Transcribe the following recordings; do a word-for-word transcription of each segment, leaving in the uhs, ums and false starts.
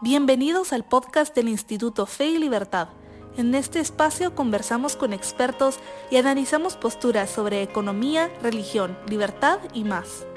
Bienvenidos al podcast del Instituto Fe y Libertad. En este espacio conversamos con expertos y analizamos posturas sobre economía, religión, libertad y más.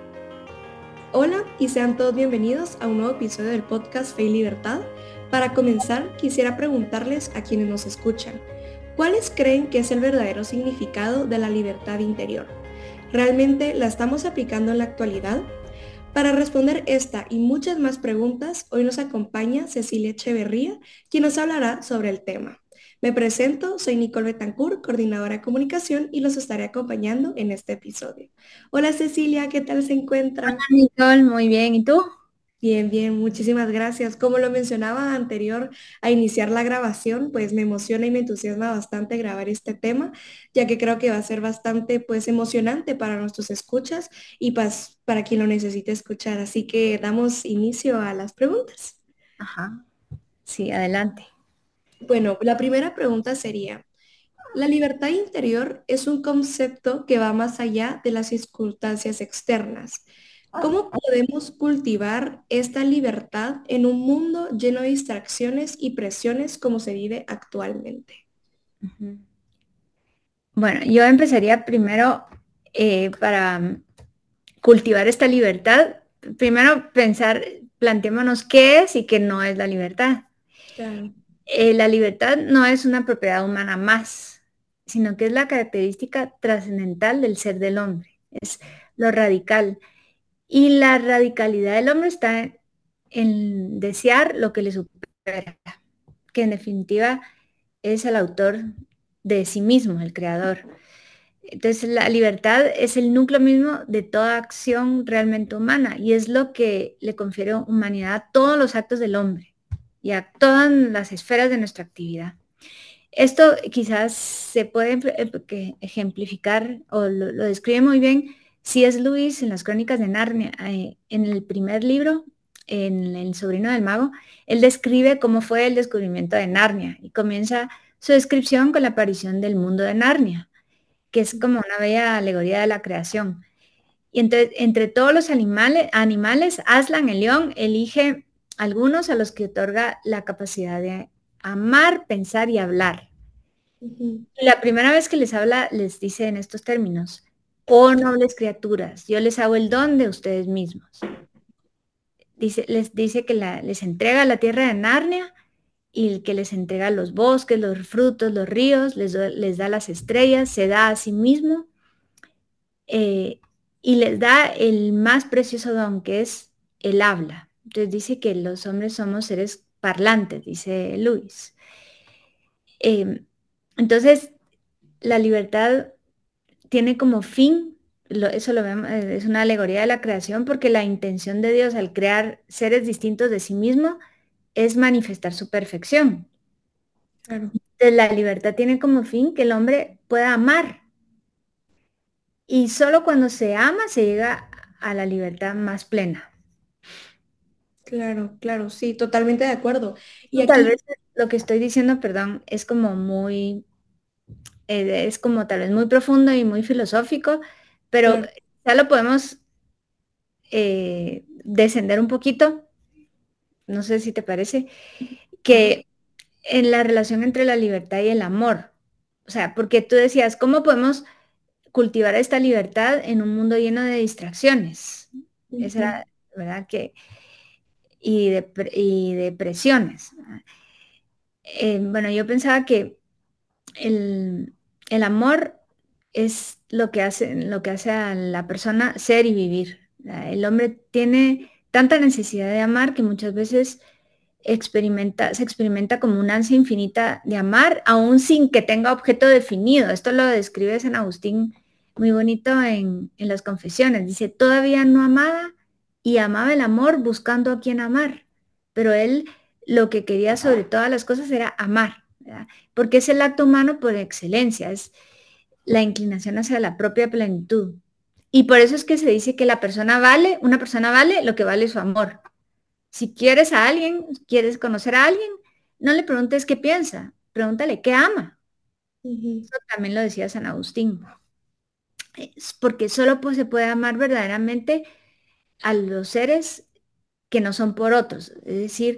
Hola y sean todos bienvenidos a un nuevo episodio del podcast Fe y Libertad. Para comenzar, quisiera preguntarles a quienes nos escuchan, ¿cuáles creen que es el verdadero significado de la libertad interior? ¿Realmente la estamos aplicando en la actualidad? Para responder esta y muchas más preguntas, hoy nos acompaña Cecilia Echeverría, quien nos hablará sobre el tema. Me presento, soy Nicole Betancourt, coordinadora de comunicación, y los estaré acompañando en este episodio. Hola Cecilia, ¿qué tal se encuentra? Nicole, muy bien. ¿Y tú? Bien, bien, muchísimas gracias. Como lo mencionaba anterior a iniciar la grabación, pues me emociona y me entusiasma bastante grabar este tema, ya que creo que va a ser bastante pues emocionante para nuestros escuchas y pues para quien lo necesite escuchar. Así que damos inicio a las preguntas. Ajá. Sí, adelante. Bueno, la primera pregunta sería, ¿la libertad interior es un concepto que va más allá de las circunstancias externas? ¿Cómo podemos cultivar esta libertad en un mundo lleno de distracciones y presiones como se vive actualmente? Ujú. Bueno, yo empezaría primero eh, para mm, cultivar esta libertad. Primero pensar, planteémonos qué es y qué no es la libertad. Claro. Eh, la libertad no es una propiedad humana más, sino que es la característica trascendental del ser del hombre. Es lo radical. Y la radicalidad del hombre está en desear lo que le supera, que en definitiva es el autor de sí mismo, el creador. Entonces la libertad es el núcleo mismo de toda acción realmente humana y es lo que le confiere humanidad a todos los actos del hombre y a todas las esferas de nuestra actividad. Esto quizás se puede ejemplificar o lo, lo describe muy bien C S Lewis en las Crónicas de Narnia, eh, en el primer libro, en El sobrino del mago. Él describe cómo fue el descubrimiento de Narnia y comienza su descripción con la aparición del mundo de Narnia, que es como una bella alegoría de la creación. Y entonces, entre todos los animales, animales, Aslan, el león, elige algunos a los que otorga la capacidad de amar, pensar y hablar. Ujú. La primera vez que les habla, les dice en estos términos: oh nobles criaturas, yo les hago el don de ustedes mismos. Dice, les dice que la, les entrega la tierra de Narnia y que les entrega los bosques, los frutos, los ríos, les, do, les da las estrellas, se da a sí mismo eh, y les da el más precioso don, que es el habla. Entonces dice que los hombres somos seres parlantes, dice Luis. Eh, entonces, la libertad tiene como fin, lo, eso lo vemos, eh, es una alegoría de la creación, porque la intención de Dios al crear seres distintos de sí mismo es manifestar su perfección. Claro. Entonces, la libertad tiene como fin que el hombre pueda amar. Y solo cuando se ama se llega a la libertad más plena. Claro, claro, sí, totalmente de acuerdo. Y Tal aquí, vez lo que estoy diciendo, perdón, es como muy, eh, es como tal vez muy profundo y muy filosófico, pero claro. ya lo podemos eh, descender un poquito, no sé si te parece, Ajá. que en la relación entre la libertad y el amor. O sea, porque tú decías, ¿cómo podemos cultivar esta libertad en un mundo lleno de distracciones? Esa Ujú. era, ¿verdad? Que, y, de, y de presiones. Eh, bueno, yo pensaba que el, el amor es lo que hace, lo que hace a la persona ser y vivir. El hombre tiene tanta necesidad de amar que muchas veces experimenta, se experimenta como una ansia infinita de amar, aún sin que tenga objeto definido. Esto lo describe San Agustín muy bonito en, en las Confesiones. Dice, todavía no amaba y amaba el amor buscando a quien amar, pero él lo que quería sobre todas las cosas era amar, ¿verdad? Porque es el acto humano por excelencia, es la inclinación hacia la propia plenitud. Y por eso es que se dice que la persona vale, una persona vale lo que vale su amor. Si quieres a alguien, quieres conocer a alguien, no le preguntes qué piensa, pregúntale qué ama. Ujú. Eso también lo decía San Agustín. Es porque solo pues, se puede amar verdaderamente a los seres que no son por otros. Es decir,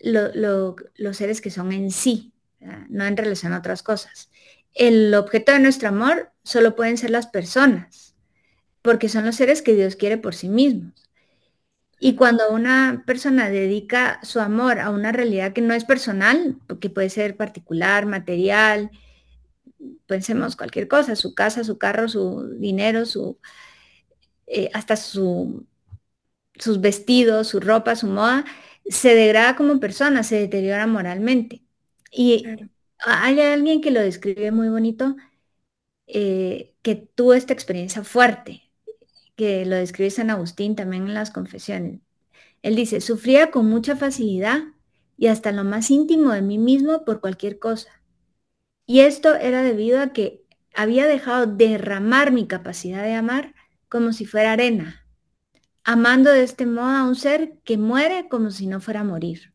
lo, lo, los seres que son en sí, ¿verdad? No en relación a otras cosas. El objeto de nuestro amor solo pueden ser las personas, porque son los seres que Dios quiere por sí mismos. Y cuando una persona dedica su amor a una realidad que no es personal, que puede ser particular, material, pensemos cualquier cosa, su casa, su carro, su dinero, su, eh, hasta su, sus vestidos, su ropa, su moda, se degrada como persona, se deteriora moralmente. Y Claro. hay alguien que lo describe muy bonito, eh, que tuvo esta experiencia fuerte, que lo describe San Agustín también en las confesiones. Él dice, sufría con mucha facilidad y hasta lo más íntimo de mí mismo por cualquier cosa. Y esto era debido a que había dejado derramar mi capacidad de amar como si fuera arena, amando de este modo a un ser que muere como si no fuera a morir.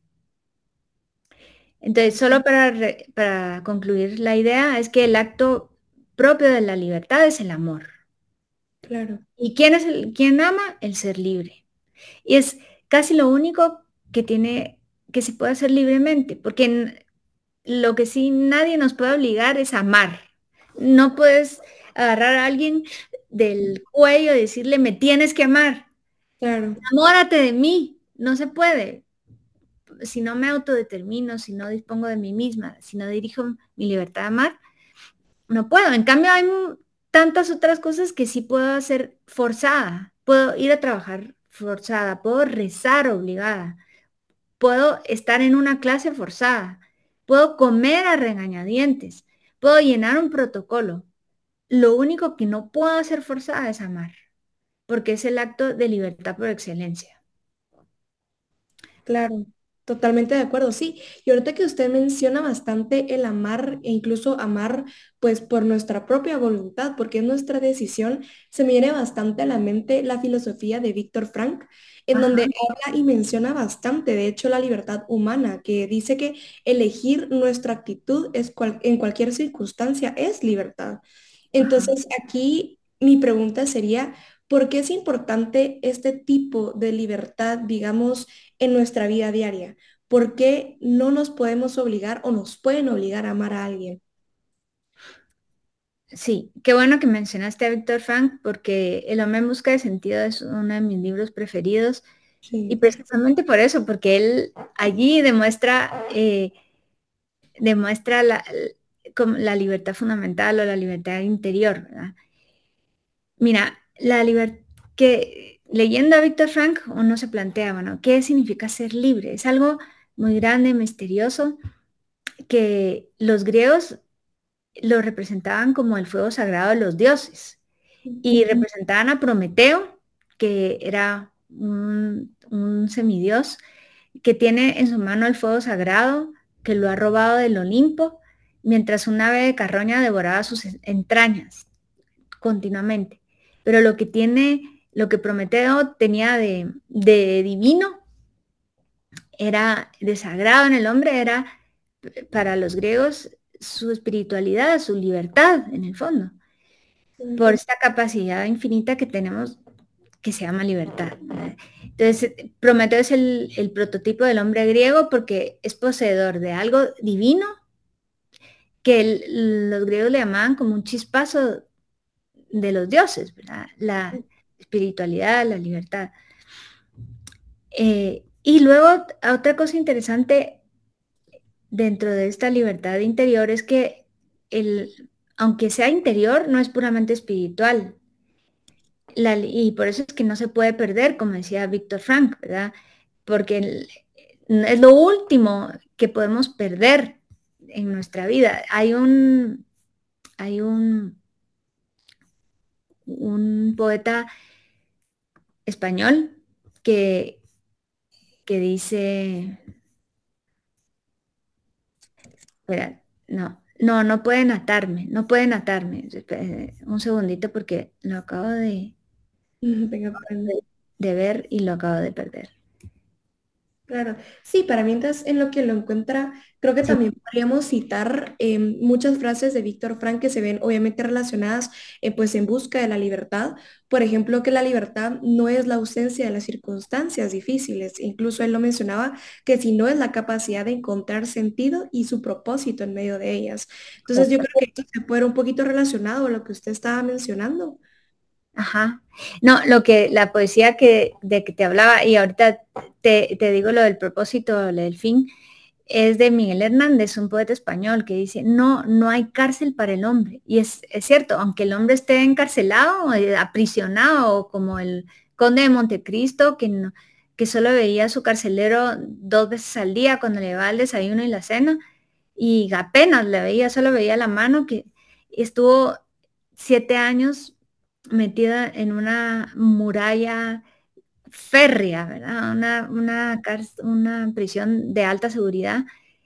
Entonces, solo para, re, para concluir la idea, es que el acto propio de la libertad es el amor. Claro. ¿Y quién es el, quién ama? El ser libre. Y es casi lo único que tiene, que se puede hacer libremente, porque lo que sí nadie nos puede obligar es a amar. No puedes agarrar a alguien del cuello y decirle, me tienes que amar, Claro. enamórate de mí. No se puede. Si no me autodetermino, si no dispongo de mí misma, si no dirijo mi libertad de amar, no puedo. En cambio, hay tantas otras cosas que sí puedo hacer forzada. Puedo ir a trabajar forzada, puedo rezar obligada, puedo estar en una clase forzada, puedo comer a regañadientes, puedo llenar un protocolo. Lo único que no puedo hacer forzada es amar, porque es el acto de libertad por excelencia. Claro, totalmente de acuerdo, sí. Y ahorita que usted menciona bastante el amar e incluso amar pues por nuestra propia voluntad, porque es nuestra decisión, se me viene bastante a la mente la filosofía de Víctor Frank, en Ajá. donde habla y menciona bastante, de hecho, la libertad humana, que dice que elegir nuestra actitud es cual- en cualquier circunstancia es libertad. Ajá. Entonces, aquí mi pregunta sería, ¿por qué es importante este tipo de libertad, digamos, en nuestra vida diaria? ¿Por qué no nos podemos obligar o nos pueden obligar a amar a alguien? Sí, qué bueno que mencionaste a Víctor Frank porque El hombre en busca de sentido es uno de mis libros preferidos y Sí. precisamente por eso, porque él allí demuestra, eh, demuestra la, como la libertad fundamental o la libertad interior, ¿verdad? Mira, la libertad que leyendo a Víctor Frank uno se plantea, bueno, ¿qué significa ser libre? Es algo muy grande, misterioso, que los griegos lo representaban como el fuego sagrado de los dioses y representaban a Prometeo, que era un, un semidios que tiene en su mano el fuego sagrado, que lo ha robado del Olimpo, mientras un ave de carroña devoraba sus entrañas continuamente. Pero lo que tiene, lo que Prometeo tenía de, de divino, era de sagrado en el hombre, era para los griegos su espiritualidad, su libertad en el fondo, por esta capacidad infinita que tenemos que se llama libertad. Entonces, Prometeo es el, el prototipo del hombre griego porque es poseedor de algo divino que el, los griegos le llamaban como un chispazo de los dioses, ¿verdad? La espiritualidad, la libertad. Eh, y luego, otra cosa interesante dentro de esta libertad interior es que el, aunque sea interior, no es puramente espiritual. La, y por eso es que no se puede perder, como decía Víctor Frank, ¿verdad? Porque el, es lo último que podemos perder en nuestra vida. Hay un, hay un, un poeta español que, que dice, espera, no, no, no pueden atarme, no pueden atarme. Espera, un segundito porque lo acabo de, Ujú, tenga pena. de ver y lo acabo de perder. Claro, sí, para mientras en lo que lo encuentra, creo que Sí. también podríamos citar eh, muchas frases de Víctor Frank que se ven obviamente relacionadas eh, pues en busca de la libertad. Por ejemplo, que la libertad no es la ausencia de las circunstancias difíciles. Incluso él lo mencionaba, que si no es la capacidad de encontrar sentido y su propósito en medio de ellas. Entonces yo creo que esto se puede ver un poquito relacionado a lo que usted estaba mencionando. Ajá. No, lo que la poesía que de que te hablaba, y ahorita te, te digo lo del propósito, lo del fin, es de Miguel Hernández, un poeta español, que dice, no, no hay cárcel para el hombre. Y es, es cierto, aunque el hombre esté encarcelado, eh, aprisionado, como el conde de Montecristo, que, no- que solo veía a su carcelero dos veces al día cuando le llevaba el desayuno y la cena, y apenas le veía, solo veía la mano, que estuvo siete años metida en una muralla férrea, ¿verdad? Una, una, cárcel- una prisión de alta seguridad.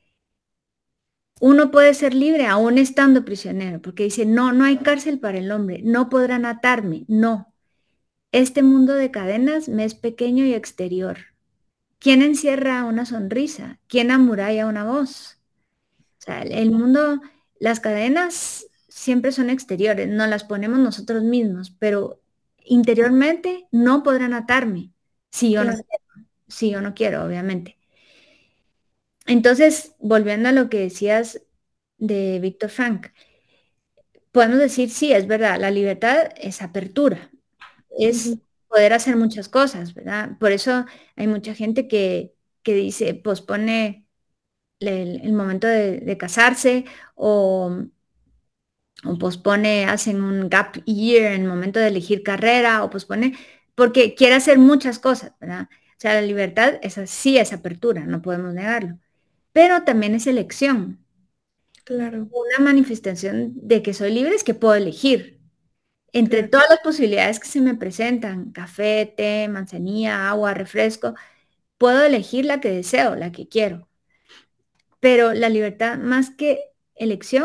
Uno puede ser libre aún estando prisionero, porque dice, no, no hay cárcel para el hombre, no podrán atarme, no. Este mundo de cadenas me es pequeño y exterior. ¿Quién encierra una sonrisa? ¿Quién amuralla una voz? O sea, el el mundo, las cadenas siempre son exteriores, no las ponemos nosotros mismos, pero interiormente no podrán atarme si yo no Claro. quiero, si yo no quiero, obviamente. Entonces, volviendo a lo que decías de Víctor Frank, podemos decir, sí, es verdad, la libertad es apertura, es Ujú. poder hacer muchas cosas, ¿verdad? Por eso hay mucha gente que, que dice, pospone el, el momento de, de casarse o, o pospone, hacen un gap year en el momento de elegir carrera o pospone, porque quiere hacer muchas cosas, ¿verdad? O sea, la libertad es así, es apertura, no podemos negarlo, pero también es elección. Claro, Una manifestación de que soy libre es que puedo elegir. Entre claro, todas las posibilidades que se me presentan, café, té, manzanilla, agua, refresco, puedo elegir la que deseo, la que quiero. Pero la libertad, más que elección,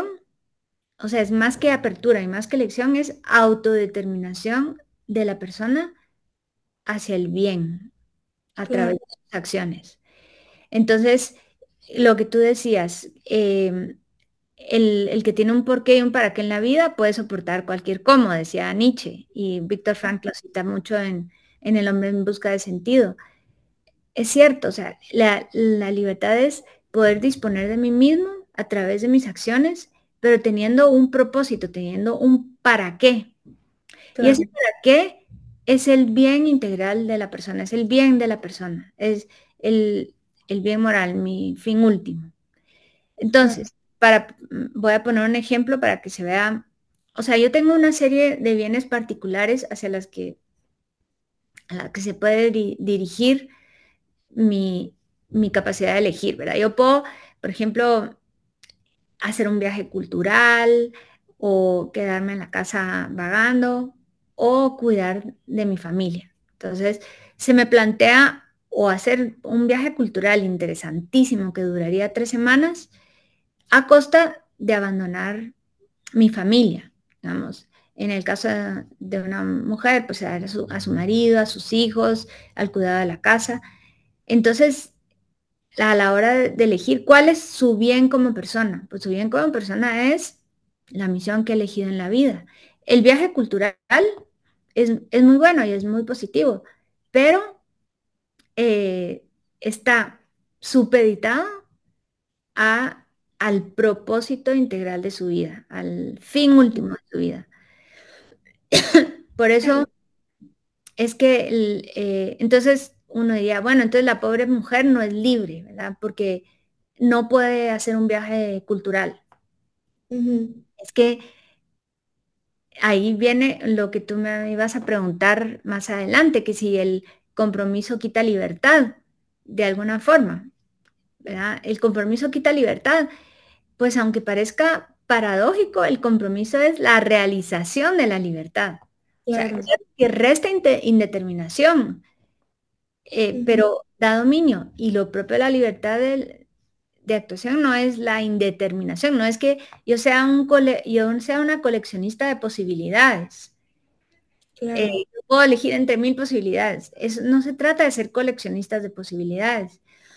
o sea, es más que apertura y más que elección, es autodeterminación de la persona hacia el bien a través claro. de sus acciones. Entonces, lo que tú decías, eh, el, el que tiene un porqué y un para qué en la vida puede soportar cualquier cómo, decía Nietzsche, y Víctor Frank lo cita mucho en, en El hombre en busca de sentido. Es cierto, o sea, la, la libertad es poder disponer de mí mismo a través de mis acciones, pero teniendo un propósito, teniendo un para qué. Y ese Claro, para qué es el bien integral de la persona, es el bien de la persona, es el, el bien moral, mi fin último. claro. Entonces, para, voy a poner un ejemplo para que se vea, o sea, yo tengo una serie de bienes particulares hacia las que, a la que se puede di- dirigir mi, mi capacidad de elegir, ¿verdad? Yo puedo, por ejemplo, hacer un viaje cultural o quedarme en la casa vagando o cuidar de mi familia. Entonces, se me plantea o hacer un viaje cultural interesantísimo que duraría tres semanas a costa de abandonar mi familia, digamos. En el caso de una mujer, pues a su, a su marido, a sus hijos, al cuidado de la casa. Entonces, a la hora de elegir cuál es su bien como persona, pues su bien como persona es la misión que he elegido en la vida. El viaje cultural es, es muy bueno y es muy positivo, pero eh, está supeditado a, al propósito integral de su vida, al fin último de su vida. Por Claro. eso es que el, eh, entonces uno diría, bueno, entonces la pobre mujer no es libre, ¿verdad? Porque no puede hacer un viaje cultural. Ujú. Es que ahí viene lo que tú me ibas a preguntar más adelante, que si el compromiso quita libertad, de alguna forma, ¿verdad? El compromiso quita libertad. Pues aunque parezca paradójico, el compromiso es la realización de la libertad. O sea, Claro. que resta inte- indeterminación, eh, Ujú. pero da dominio. Y lo propio de la libertad del- de actuación no es la indeterminación, no es que yo sea, un cole- yo sea una coleccionista de posibilidades. Eh, Claro. yo puedo elegir entre mil posibilidades. Es- no se trata de ser coleccionistas de posibilidades.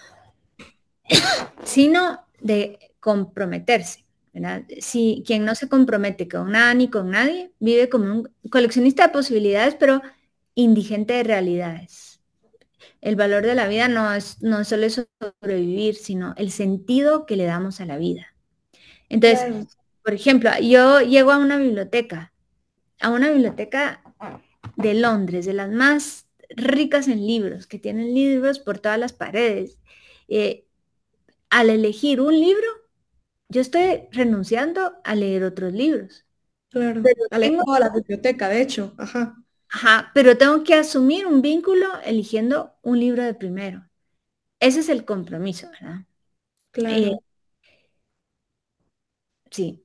sino de comprometerse, ¿verdad? Si quien no se compromete con nada ni con nadie, vive como un coleccionista de posibilidades, pero indigente de realidades. El valor de la vida no es, no solo es sobrevivir, sino el sentido que le damos a la vida. Entonces, claro. Por ejemplo, yo llego a una biblioteca, a una biblioteca de Londres, de las más ricas en libros, que tienen libros por todas las paredes. Eh, al elegir un libro, yo estoy renunciando a leer otros libros. Claro, pero a leer toda la biblioteca, de hecho, ajá. Ajá, pero tengo que asumir un vínculo eligiendo un libro de primero. Ese es el compromiso, ¿verdad? Claro. Eh, sí.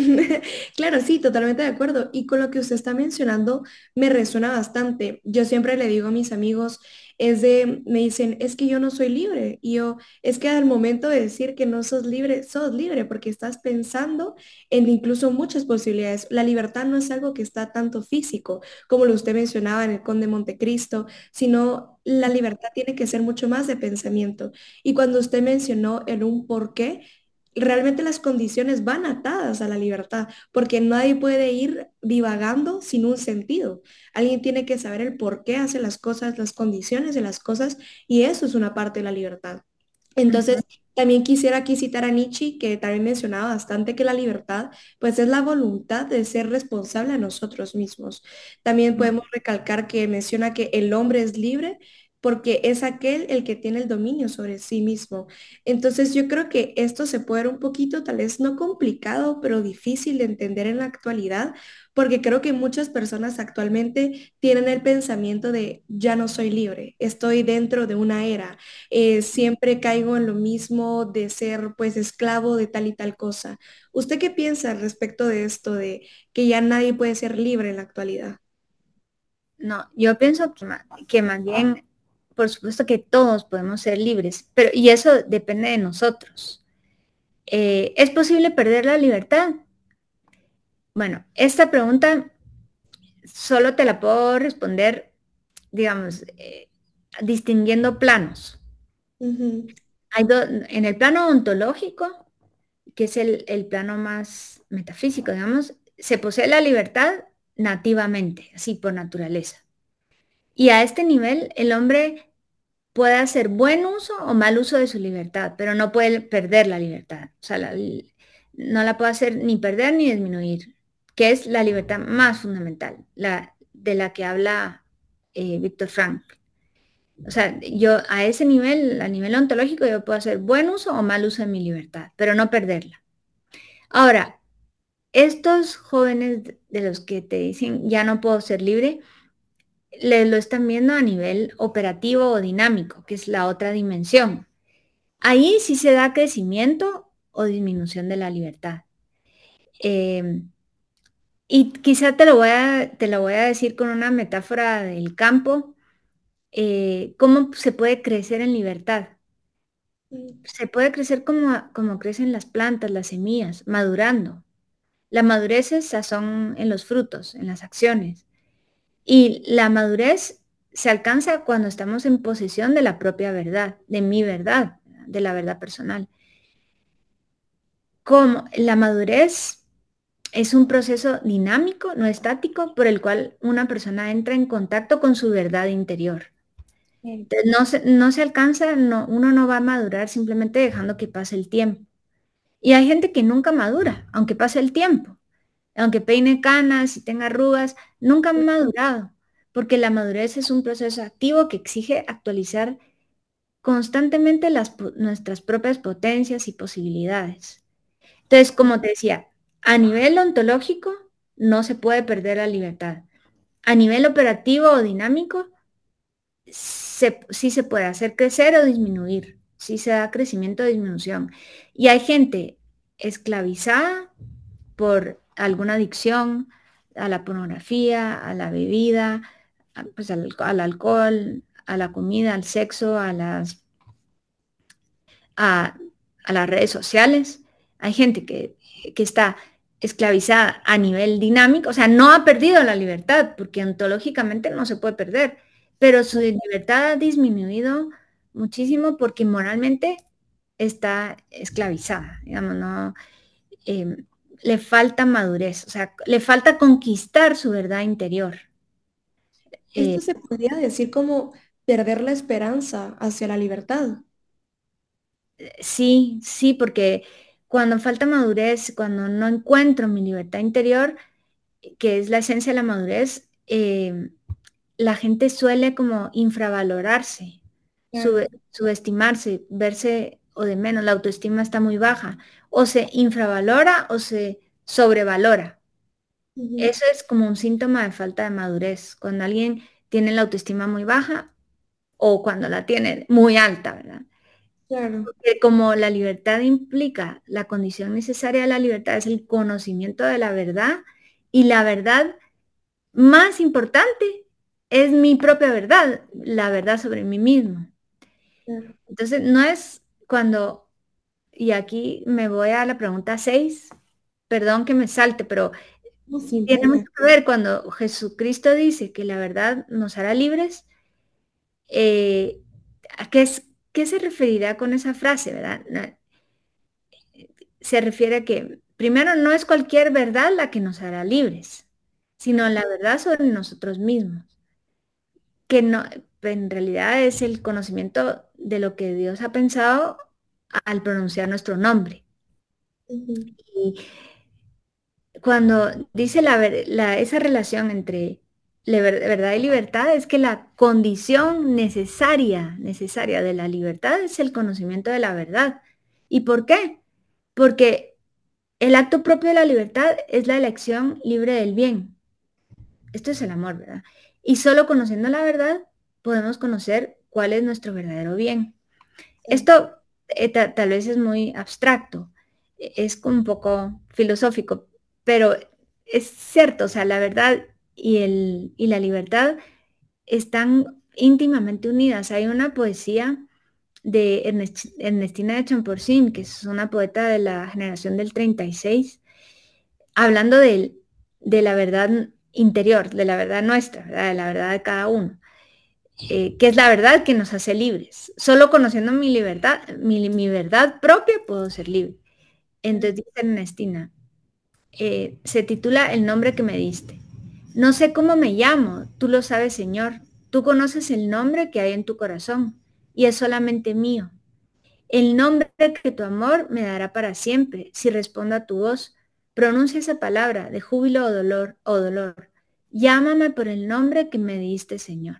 Claro, sí, totalmente de acuerdo. Y con lo que usted está mencionando me resuena bastante. Yo siempre le digo a mis amigos, es de, me dicen, es que yo no soy libre. Y yo, es que al momento de decir que no sos libre, sos libre porque estás pensando en incluso muchas posibilidades. La libertad no es algo que está tanto físico, como lo usted mencionaba en el Conde Montecristo, sino la libertad tiene que ser mucho más de pensamiento. Y cuando usted mencionó en un porqué, realmente las condiciones van atadas a la libertad, porque nadie puede ir divagando sin un sentido. Alguien tiene que saber el por qué hace las cosas, las condiciones de las cosas, y eso es una parte de la libertad. Entonces, uh-huh. También quisiera aquí citar a Nietzsche, que también mencionaba bastante que la libertad, pues es la voluntad de ser responsable a nosotros mismos. También podemos recalcar que menciona que el hombre es libre porque es aquel el que tiene el dominio sobre sí mismo. Entonces yo creo que esto se puede ver un poquito, tal vez no complicado, pero difícil de entender en la actualidad, porque creo que muchas personas actualmente tienen el pensamiento de ya no soy libre, estoy dentro de una era, eh, siempre caigo en lo mismo de ser pues esclavo de tal y tal cosa. ¿Usted qué piensa al respecto de esto, de que ya nadie puede ser libre en la actualidad? No, yo pienso que, que más bien, por supuesto que todos podemos ser libres, pero y eso depende de nosotros. Eh, ¿Es posible perder la libertad? Bueno, esta pregunta solo te la puedo responder, digamos, eh, distinguiendo planos. Uh-huh. Hay do, en el plano ontológico, que es el, el plano más metafísico, digamos, se posee la libertad nativamente, así por naturaleza. Y a este nivel el hombre puede hacer buen uso o mal uso de su libertad, pero no puede perder la libertad. O sea, la, no la puede hacer ni perder ni disminuir, que es la libertad más fundamental, la de la que habla eh, Víctor Frank. O sea, yo a ese nivel, a nivel ontológico, yo puedo hacer buen uso o mal uso de mi libertad, pero no perderla. Ahora, estos jóvenes de los que te dicen ya no puedo ser libre, le, lo están viendo a nivel operativo o dinámico, que es la otra dimensión. Ahí sí se da crecimiento o disminución de la libertad. Eh, y quizá te lo, voy a, te lo voy a decir con una metáfora del campo, eh, cómo se puede crecer en libertad. Se puede crecer como, como crecen las plantas, las semillas, madurando. La madurez es sazón en los frutos, en las acciones. Y la madurez se alcanza cuando estamos en posesión de la propia verdad, de mi verdad, de la verdad personal. Como la madurez es un proceso dinámico, no estático, por el cual una persona entra en contacto con su verdad interior. Entonces, no, se, no se alcanza, no, uno no va a madurar simplemente dejando que pase el tiempo. Y hay gente que nunca madura, aunque pase el tiempo. Aunque peine canas y tenga arrugas, nunca ha madurado, porque la madurez es un proceso activo que exige actualizar constantemente las, nuestras propias potencias y posibilidades. Entonces, como te decía, a nivel ontológico no se puede perder la libertad. A nivel operativo o dinámico, se, sí se puede hacer crecer o disminuir. Sí se da crecimiento o disminución. Y hay gente esclavizada por alguna adicción a la pornografía, a la bebida, a, pues al, al alcohol, a la comida, al sexo, a las, a, a las redes sociales. Hay gente que, que está esclavizada a nivel dinámico, o sea, no ha perdido la libertad, porque ontológicamente no se puede perder, pero su libertad ha disminuido muchísimo porque moralmente está esclavizada, digamos, no, eh, le falta madurez, o sea, le falta conquistar su verdad interior. Eh, Esto se podría decir como perder la esperanza hacia la libertad. sí, sí, porque cuando falta madurez, cuando no encuentro mi libertad interior, que es la esencia de la madurez, eh, la gente suele como infravalorarse, Claro. sube- subestimarse, verse o de menos, la autoestima está muy baja, o se infravalora o se sobrevalora. Ujú. Eso es como un síntoma de falta de madurez, cuando alguien tiene la autoestima muy baja o cuando la tiene muy alta, ¿verdad? Claro. Porque como la libertad implica, la condición necesaria de la libertad es el conocimiento de la verdad y la verdad más importante es mi propia verdad, la verdad sobre mí mismo. Claro. Entonces, no es cuando, y aquí me voy a la pregunta seis, perdón que me salte, pero No, sin tiene mucho pena. que ver cuando Jesucristo dice que la verdad nos hará libres, eh, ¿a qué, es, qué se referirá con esa frase, verdad? Na- Se refiere a que, primero, no es cualquier verdad la que nos hará libres, sino la verdad sobre nosotros mismos, que no, en realidad es el conocimiento de lo que Dios ha pensado al pronunciar nuestro nombre. Ujú. Y cuando dice la, ver- la- esa relación entre la ver- verdad y libertad, es que la condición necesaria, necesaria de la libertad es el conocimiento de la verdad. ¿Y por qué? Porque el acto propio de la libertad es la elección libre del bien. Esto es el amor, ¿verdad? Y solo conociendo la verdad podemos conocer cuál es nuestro verdadero bien. Esto eh, ta- tal vez es muy abstracto, e- es como un poco filosófico, pero es cierto, o sea, la verdad y, el, y la libertad están íntimamente unidas. Hay una poesía de Ernest- Ernestina de Champorsin, que es una poeta de la generación del treinta y seis, hablando del- de la verdad interior, de la verdad nuestra, ¿verdad? De la verdad de cada uno, eh, que es la verdad que nos hace libres. Solo conociendo mi libertad, mi, mi verdad propia, puedo ser libre. Entonces dice Ernestina, eh, se titula El nombre que me diste. No sé cómo me llamo, tú lo sabes, Señor. Tú conoces el nombre que hay en tu corazón y es solamente mío. El nombre que tu amor me dará para siempre, si respondo a tu voz. Pronuncia esa palabra de júbilo o dolor o dolor. Llámame por el nombre que me diste, Señor.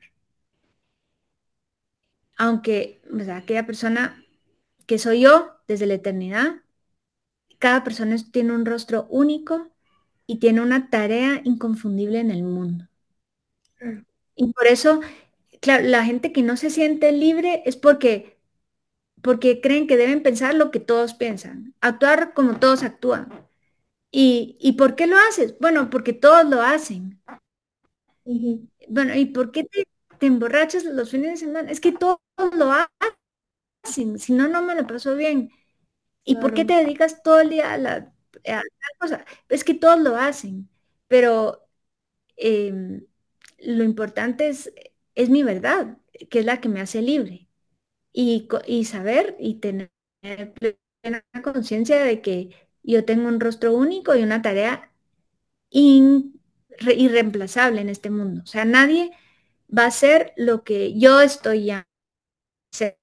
Aunque, o sea, aquella persona que soy yo desde la eternidad, cada persona es- tiene un rostro único y tiene una tarea inconfundible en el mundo. Claro. Y por eso, claro, la gente que no se siente libre es porque, porque creen que deben pensar lo que todos piensan, actuar como todos actúan. ¿Y, y por qué lo haces? Bueno, porque todos lo hacen. Ujú. Bueno, ¿y por qué te, te emborrachas los fines de semana? Es que todos lo hacen, si no, no me lo paso bien. ¿Y por qué Claro. te dedicas todo el día a la, a tal cosa? Es que todos lo hacen, pero em, lo importante es, es mi verdad, que es la que me hace libre. Y, co- y saber y tener plena conciencia de que yo tengo un rostro único y una tarea in- re- irreemplazable en este mundo. O sea, nadie va a hacer lo que yo estoy ya hacer.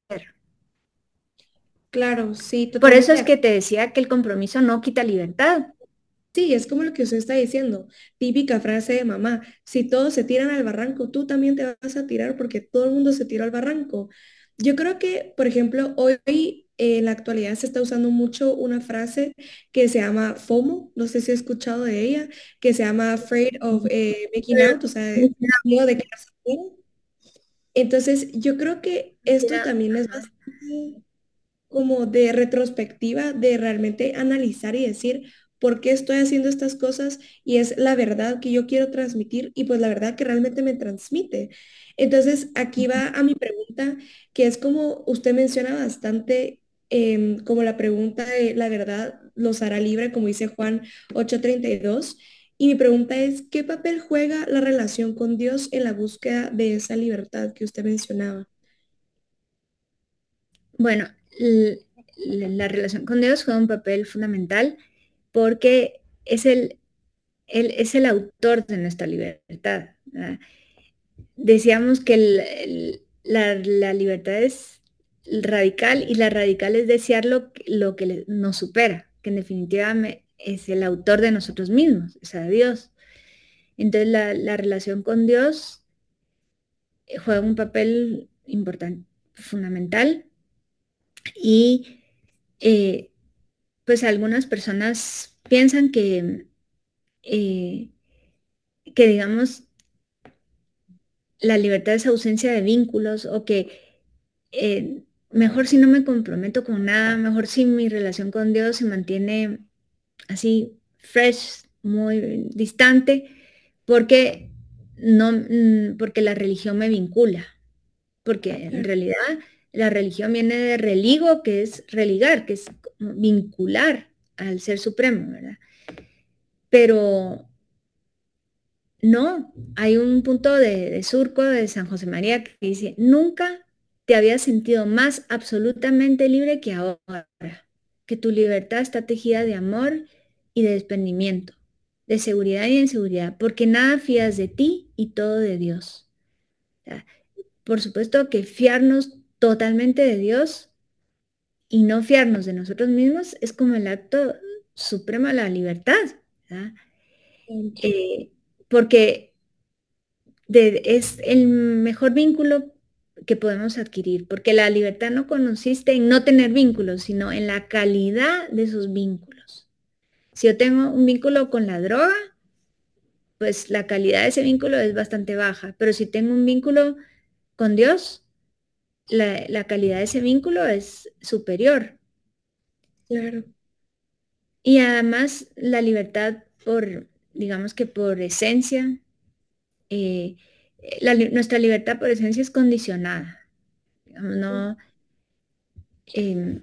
Claro, sí, Por eso totalmente de es que acuerdo. te decía que el compromiso no quita libertad. Sí, es como lo que usted está diciendo. Típica frase de mamá. Si todos se tiran al barranco, tú también te vas a tirar porque todo el mundo se tiró al barranco. Yo creo que, por ejemplo, hoy eh, en la actualidad se está usando mucho una frase que se llama FOMO, no sé si he escuchado de ella, que se llama Afraid of eh, Making Out, o sea, de- miedo de quedarse afuera. Entonces, yo creo que esto Mira, también es ajá. bastante como de retrospectiva, de realmente analizar y decir por qué estoy haciendo estas cosas y es la verdad que yo quiero transmitir y pues la verdad que realmente me transmite. Entonces, aquí va a mi pregunta, que es como usted menciona bastante, em, como la pregunta de la verdad los hará libre, como dice Juan ocho treinta y dos. Y mi pregunta es, ¿qué papel juega la relación con Dios en la búsqueda de esa libertad que usted mencionaba? Bueno, la relación con Dios juega un papel fundamental porque es el, él es el autor de nuestra libertad, ¿verdad? Decíamos que el, el, la, la, libertad es radical y la radical es desear lo, lo que nos supera, que en definitiva me, es el autor de nosotros mismos, es a Dios. Entonces la, la relación con Dios juega un papel importante, fundamental, y eh, pues algunas personas piensan que, eh, que digamos, la libertad es ausencia de vínculos o que eh, mejor si no me comprometo con nada, mejor si mi relación con Dios se mantiene así fresh, muy distante, porque, no, porque la religión me vincula, porque en realidad la religión viene de religo, que es religar, que es vincular al Ser Supremo, ¿verdad? Pero no, hay un punto de, de surco de San José María que dice, nunca te habías sentido más absolutamente libre que ahora, que tu libertad está tejida de amor y de desprendimiento, de seguridad y inseguridad, porque nada fías de ti y todo de Dios. O sea, por supuesto que fiarnos totalmente de Dios y no fiarnos de nosotros mismos es como el acto supremo de la libertad, ¿verdad? Eh, porque de, es el mejor vínculo que podemos adquirir, porque la libertad no consiste en no tener vínculos, sino en la calidad de esos vínculos. Si yo tengo un vínculo con la droga, pues la calidad de ese vínculo es bastante baja, pero si tengo un vínculo con Dios, la, la calidad de ese vínculo es superior. Claro. Y además la libertad por, digamos que por esencia, eh, la, nuestra libertad por esencia es condicionada. No, eh,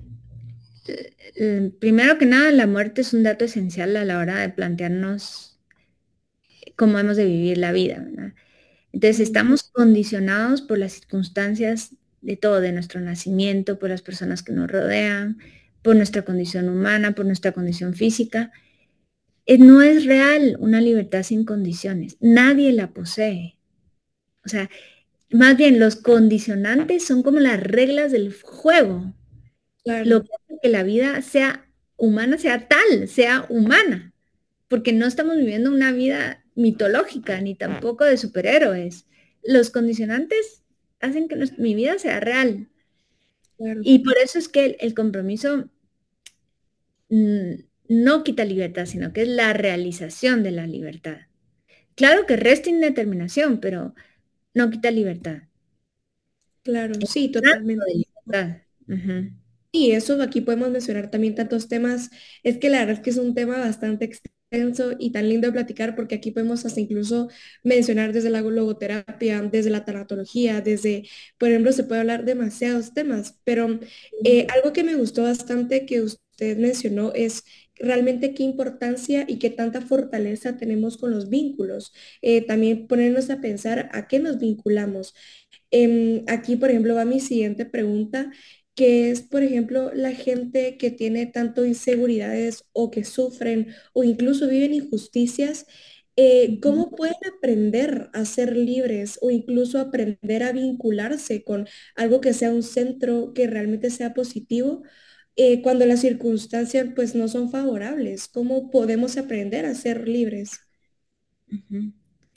eh, primero que nada, la muerte es un dato esencial a la hora de plantearnos cómo hemos de vivir la vida, ¿verdad? Entonces estamos condicionados por las circunstancias de todo, de nuestro nacimiento, por las personas que nos rodean, por nuestra condición humana, por nuestra condición física. Eh, no es real una libertad sin condiciones, nadie la posee. O sea, más bien los condicionantes son como las reglas del juego. Claro. Lo que hace que la vida sea humana, sea tal, sea humana, porque no estamos viviendo una vida mitológica ni tampoco de superhéroes. Los condicionantes hacen que nuestra, mi vida sea real. Claro. Y por eso es que el, el compromiso mmm, no quita libertad, sino que es la realización de la libertad. Claro que resta indeterminación, pero no quita libertad. Claro, sí, Es un acto totalmente. de libertad. Uh-huh. Y eso aquí podemos mencionar también tantos temas. Es que la verdad es que es un tema bastante extenso y tan lindo de platicar porque aquí podemos hasta incluso mencionar desde la logoterapia, desde la tanatología, desde, por ejemplo, se puede hablar demasiados temas, pero eh, algo que me gustó bastante que usted mencionó es realmente qué importancia y qué tanta fortaleza tenemos con los vínculos. Eh, también ponernos a pensar a qué nos vinculamos. Em, aquí, por ejemplo, va mi siguiente pregunta, que es, por ejemplo, la gente que tiene tanto inseguridades o que sufren o incluso viven injusticias, eh, ¿cómo pueden aprender a ser libres o incluso aprender a vincularse con algo que sea un centro que realmente sea positivo? Eh, cuando las circunstancias pues no son favorables, ¿cómo podemos aprender a ser libres? Uh-huh.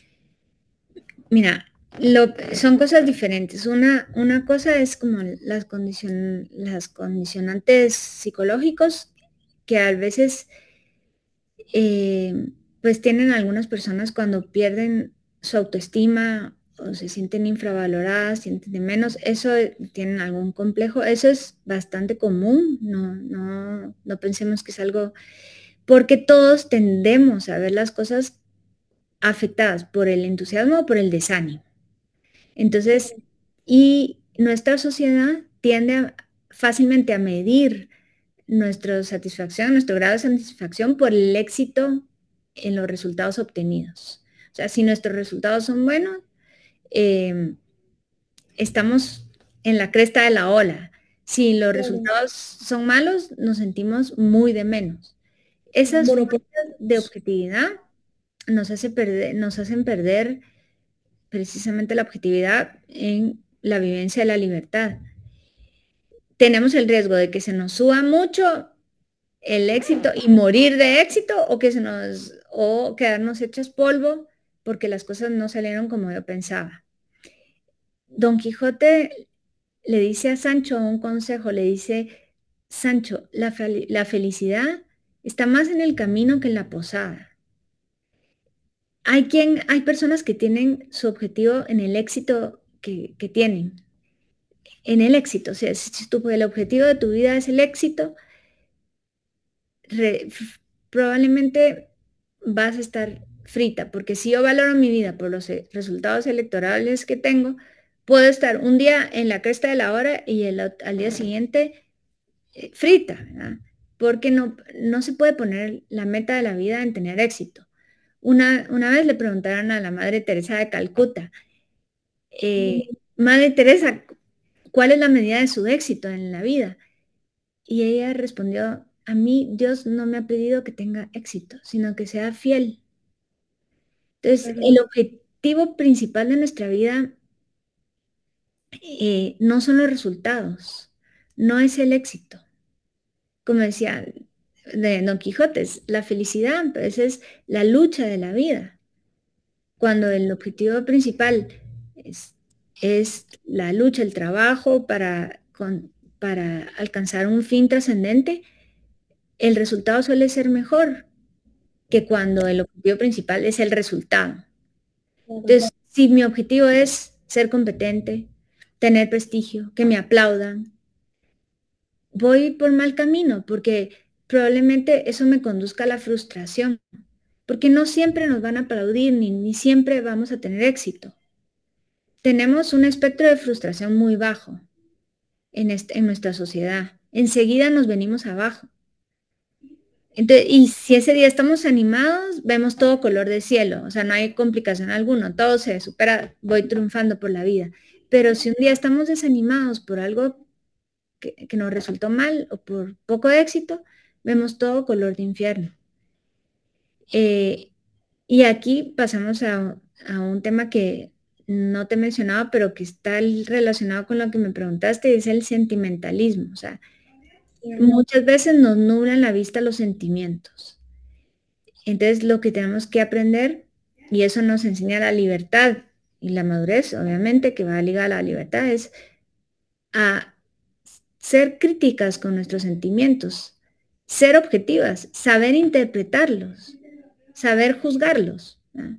Mira, lo, son cosas diferentes. Una, una cosa es como las, condicion, las condicionantes psicológicos que a veces eh, pues tienen algunas personas cuando pierden su autoestima o se sienten infravaloradas, sienten de menos, eso tienen algún complejo, eso es bastante común, no, no, no pensemos que es algo, porque todos tendemos a ver las cosas afectadas por el entusiasmo o por el desánimo. Entonces, y nuestra sociedad tiende a, fácilmente a medir nuestra satisfacción, nuestro grado de satisfacción por el éxito en los resultados obtenidos. O sea, si nuestros resultados son buenos, eh, estamos en la cresta de la ola. Si los Claro. resultados son malos, nos sentimos muy de menos. Esas Monopol- faltas de objetividad nos hace perder, nos hacen perder precisamente la objetividad en la vivencia de la libertad. Tenemos el riesgo de que se nos suba mucho el éxito y morir de éxito o que se nos o quedarnos hechas polvo porque las cosas no salieron como yo pensaba. Don Quijote le dice a Sancho un consejo, le dice, Sancho, la, fel- la felicidad está más en el camino que en la posada. Hay quien, hay personas que tienen su objetivo en el éxito que, que tienen, en el éxito. O sea, si tu, el objetivo de tu vida es el éxito, re- f- probablemente vas a estar frita, porque si yo valoro mi vida por los eh, resultados electorales que tengo, puedo estar un día en la cresta de la hora y el ot- al día siguiente eh, frita, ¿verdad? Porque no, no se puede poner la meta de la vida en tener éxito. Una, una vez le preguntaron a la Madre Teresa de Calcuta, eh, Madre Teresa, ¿cuál es la medida de su éxito en la vida? Y ella respondió, a mí Dios no me ha pedido que tenga éxito, sino que sea fiel. Entonces, Claro, el objetivo principal de nuestra vida eh, no son los resultados, no es el éxito. Como decía de Don Quijote, es la felicidad, pues es la lucha de la vida. Cuando el objetivo principal es, es la lucha, el trabajo para, con, para alcanzar un fin trascendente, el resultado suele ser mejor que cuando el objetivo principal es el resultado. claro. Entonces, si mi objetivo es ser competente, tener prestigio, que me aplaudan, voy por mal camino porque probablemente eso me conduzca a la frustración, porque no siempre nos van a aplaudir ni, ni siempre vamos a tener éxito. Tenemos un espectro de frustración muy bajo en, este, en nuestra sociedad. Enseguida nos venimos abajo. Entonces, y si ese día estamos animados, vemos todo color de cielo, o sea, no hay complicación alguna, todo se supera, voy triunfando por la vida. Pero si un día estamos desanimados por algo que, que nos resultó mal o por poco éxito, vemos todo color de infierno. Eh, y aquí pasamos a, a un tema que no te mencionaba, pero que está relacionado con lo que me preguntaste, y es el sentimentalismo. O sea, Claro. muchas veces nos nublan la vista los sentimientos. Entonces, lo que tenemos que aprender, y eso nos enseña la libertad y la madurez, obviamente, que va ligada a la libertad, es a ser críticas con nuestros sentimientos, ser objetivas, saber interpretarlos, saber juzgarlos, ¿no?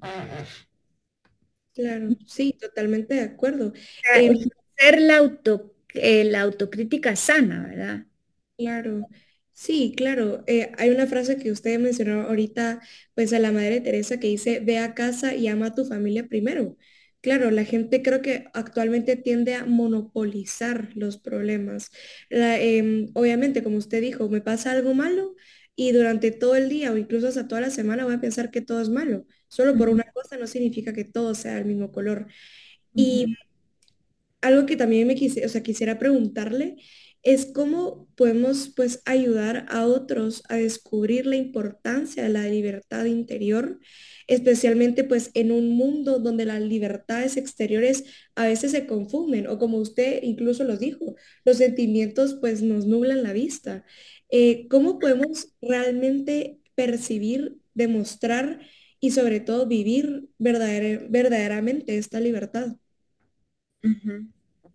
Claro, sí, totalmente de acuerdo. Em, Ejercer la, auto, eh, la autocrítica sana, ¿verdad? claro, sí, claro. Eh, hay una frase que usted mencionó ahorita, pues a la Madre Teresa que dice, ve a casa y ama a tu familia primero. Claro, la gente creo que actualmente tiende a monopolizar los problemas. La, em, obviamente, como usted dijo, me pasa algo malo y durante todo el día o incluso hasta toda la semana voy a pensar que todo es malo. Solo por Ujú, una cosa no significa que todo sea del mismo color. Y ujú, algo que también me quise, o sea, quisiera preguntarle es cómo podemos pues ayudar a otros a descubrir la importancia de la libertad interior, especialmente pues en un mundo donde las libertades exteriores a veces se confunden o como usted incluso lo dijo, los sentimientos pues nos nublan la vista. Eh, ¿cómo podemos realmente percibir, demostrar y sobre todo vivir verdadera- verdaderamente esta libertad? ujú.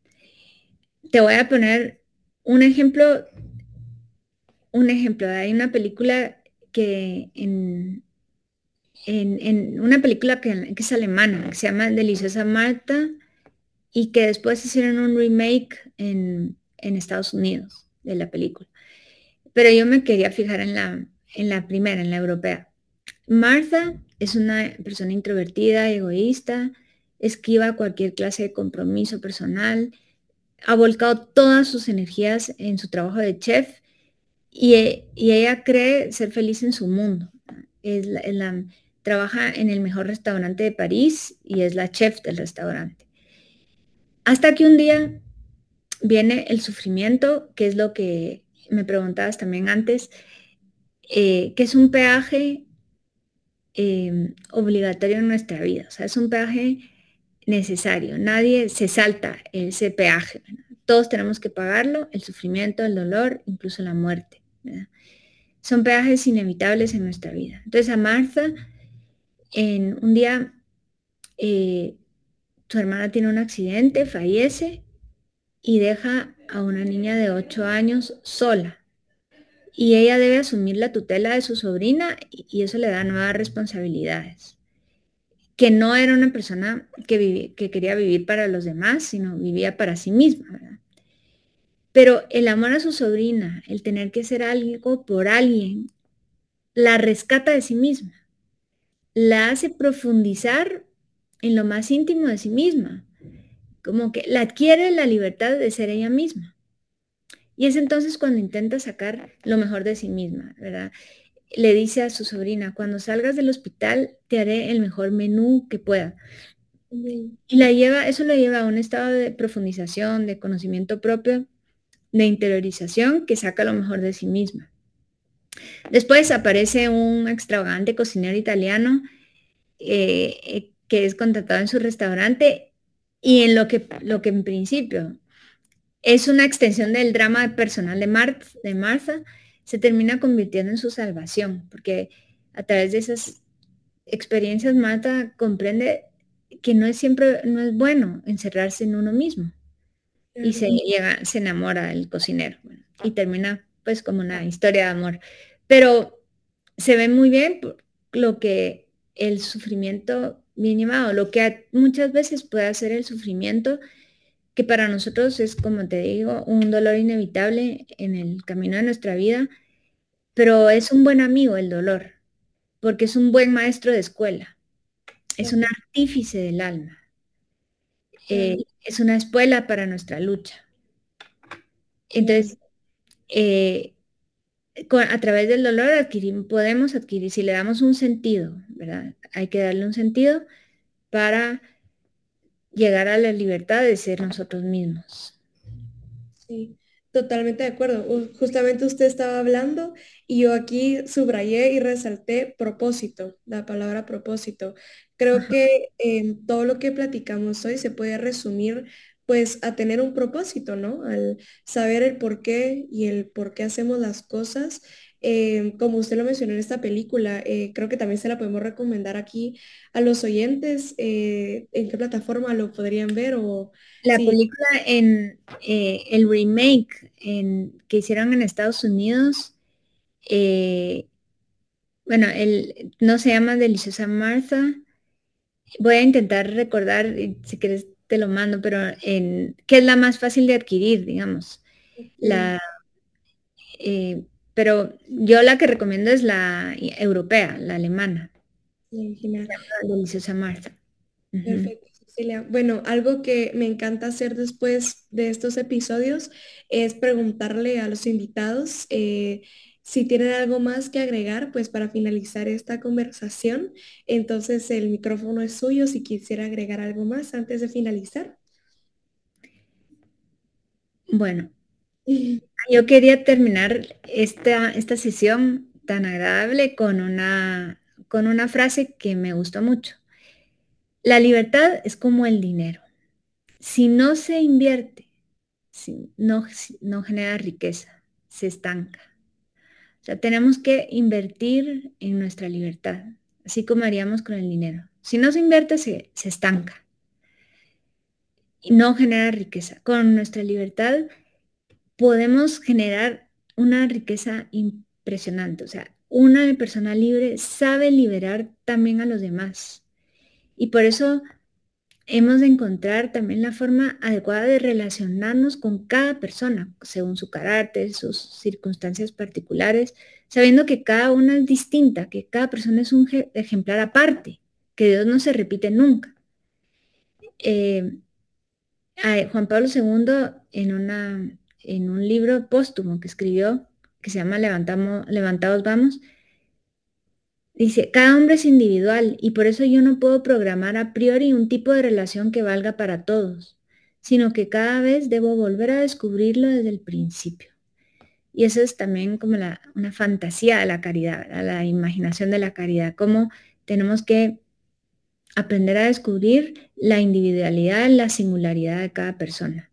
Te voy a poner un ejemplo, un ejemplo. Hay una película que en, en, en una película que, que es alemana, que se llama Deliciosa Marta, y que después hicieron un remake en, en Estados Unidos de la película. Pero yo me quería fijar en la, en la primera, en la europea. Martha es una persona introvertida, egoísta, esquiva cualquier clase de compromiso personal, ha volcado todas sus energías en su trabajo de chef y, e- y ella cree ser feliz en su mundo. Es la- es la- trabaja en el mejor restaurante de París y es la chef del restaurante. Hasta que un día viene el sufrimiento, que es lo que me preguntabas también antes, eh, que es un peaje eh, obligatorio en nuestra vida. O sea, es un peaje necesario. Nadie se salta ese peaje, ¿verdad? Todos tenemos que pagarlo, el sufrimiento, el dolor, incluso la muerte, ¿verdad? Son peajes inevitables en nuestra vida. Entonces a Martha, en un día, eh, su hermana tiene un accidente, fallece y deja a una niña de ocho años sola. Y ella debe asumir la tutela de su sobrina y eso le da nuevas responsabilidades. Que no era una persona que, viví, que quería vivir para los demás, sino vivía para sí misma, ¿verdad? Pero el amor a su sobrina, el tener que hacer algo por alguien, la rescata de sí misma, la hace profundizar en lo más íntimo de sí misma, como que la adquiere la libertad de ser ella misma. Y es entonces cuando intenta sacar lo mejor de sí misma, ¿verdad? Le dice a su sobrina, cuando salgas del hospital te haré el mejor menú que pueda. Y la lleva, eso lo lleva a un estado de profundización, de conocimiento propio, de interiorización que saca lo mejor de sí misma. Después aparece un extravagante cocinero italiano eh, eh, que es contratado en su restaurante y en lo que, lo que en principio es una extensión del drama personal de, Mar de Martha, se termina convirtiendo en su salvación, porque a través de esas experiencias Martha comprende que no es siempre, no es bueno encerrarse en uno mismo. Y se llega, se enamora del cocinero, bueno, y termina pues como una historia de amor. Pero se ve muy bien lo que el sufrimiento bien llevado, lo que muchas veces puede hacer el sufrimiento, que para nosotros es, como te digo, un dolor inevitable en el camino de nuestra vida, pero es un buen amigo el dolor, porque es un buen maestro de escuela, es un artífice del alma, eh, es una escuela para nuestra lucha. Entonces, eh, con, a través del dolor adquirir, podemos adquirir, si le damos un sentido, ¿verdad? Hay que darle un sentido para llegar a la libertad de ser nosotros mismos. Sí, totalmente de acuerdo. U- Justamente usted estaba hablando y yo aquí subrayé y resalté propósito, la palabra propósito. Creo Ajá. que en todo lo que platicamos hoy se puede resumir pues a tener un propósito, ¿no? Al saber el por qué y el por qué hacemos las cosas. Eh, como usted lo mencionó en esta película, eh, creo que también se la podemos recomendar aquí a los oyentes. Eh, ¿en qué plataforma lo podrían ver o La si... película en eh, el remake en, que hicieron en Estados Unidos, eh, bueno, el, no se llama Deliciosa Martha. Voy a intentar recordar, y si quieres te lo mando, pero en, ¿qué es la más fácil de adquirir, digamos? La, eh, pero yo la que recomiendo es la europea, la alemana. original? La Deliciosa Martha. Ujú. Perfecto, Cecilia. Bueno, algo que me encanta hacer después de estos episodios es preguntarle a los invitados eh, si tienen algo más que agregar, pues para finalizar esta conversación. Entonces el micrófono es suyo si quisiera agregar algo más antes de finalizar. Bueno, yo quería terminar esta, esta sesión tan agradable con una, con una frase que me gustó mucho. La libertad es como el dinero. Si no se invierte, si no, si no genera riqueza, se estanca. O sea, tenemos que invertir en nuestra libertad, así como haríamos con el dinero. Si no se invierte, se, se estanca y no genera riqueza. Con nuestra libertad podemos generar una riqueza impresionante. O sea, una persona libre sabe liberar también a los demás. Y por eso hemos de encontrar también la forma adecuada de relacionarnos con cada persona, según su carácter, sus circunstancias particulares, sabiendo que cada una es distinta, que cada persona es un ejemplar aparte, que Dios no se repite nunca. Eh, Juan Pablo segundo, en, una, en un libro póstumo que escribió, que se llama Levantamos, Levantados Vamos, dice, cada hombre es individual y por eso yo no puedo programar a priori un tipo de relación que valga para todos. sino que cada vez debo volver a descubrirlo desde el principio. Y eso es también como la, una fantasía de la caridad, ¿verdad? La imaginación de la caridad, cómo tenemos que aprender a descubrir la individualidad, la singularidad de cada persona.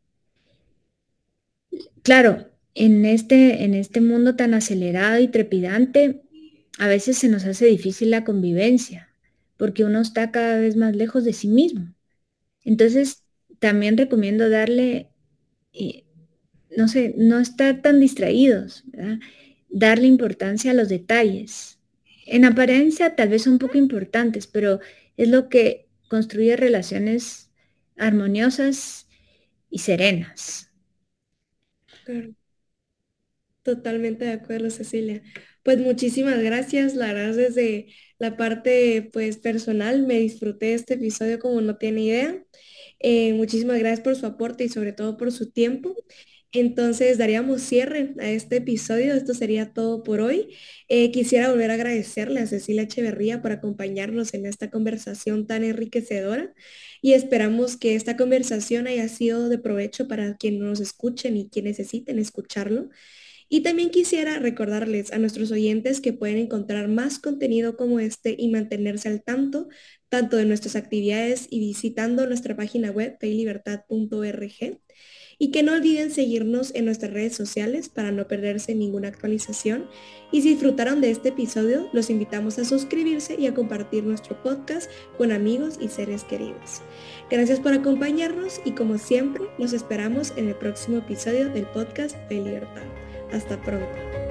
Claro, en este, en este mundo tan acelerado y trepidante, a veces se nos hace difícil la convivencia, porque uno está cada vez más lejos de sí mismo. Entonces, también recomiendo darle, eh, no sé, no estar tan distraídos, ¿verdad? Darle importancia a los detalles. En apariencia tal vez son poco importantes, pero es lo que construye relaciones armoniosas y serenas. Claro. Totalmente de acuerdo, Cecilia. Pues muchísimas gracias. La verdad, desde la parte pues personal, me disfruté este episodio como no tiene idea. Eh, muchísimas gracias por su aporte y sobre todo por su tiempo. Entonces daríamos cierre a este episodio. Esto sería todo por hoy. Eh, quisiera volver a agradecerle a Cecilia Echeverría por acompañarnos en esta conversación tan enriquecedora y esperamos que esta conversación haya sido de provecho para quienes nos escuchen y quienes necesiten escucharlo. Y también quisiera recordarles a nuestros oyentes que pueden encontrar más contenido como este y mantenerse al tanto, tanto de nuestras actividades y visitando nuestra página web fe y libertad punto org. Y que no olviden seguirnos en nuestras redes sociales para no perderse ninguna actualización. Y si disfrutaron de este episodio, los invitamos a suscribirse y a compartir nuestro podcast con amigos y seres queridos. Gracias por acompañarnos y como siempre, los esperamos en el próximo episodio del podcast Fe y Libertad. Hasta pronto.